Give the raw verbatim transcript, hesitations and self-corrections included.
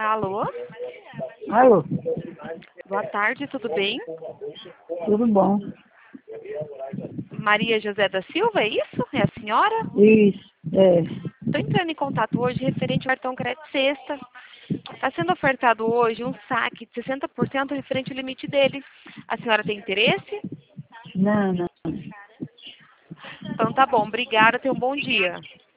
Alô? Alô, Boa tarde, tudo bem? tudo bom? Maria José da Silva, é isso? É a senhora? Isso, é. Estou entrando em contato hoje referente ao cartão crédito sexta. Está sendo ofertado hoje um saque de sessenta por cento referente ao limite dele. A senhora tem interesse? Não, não. Então tá bom, obrigada, tenha um bom dia.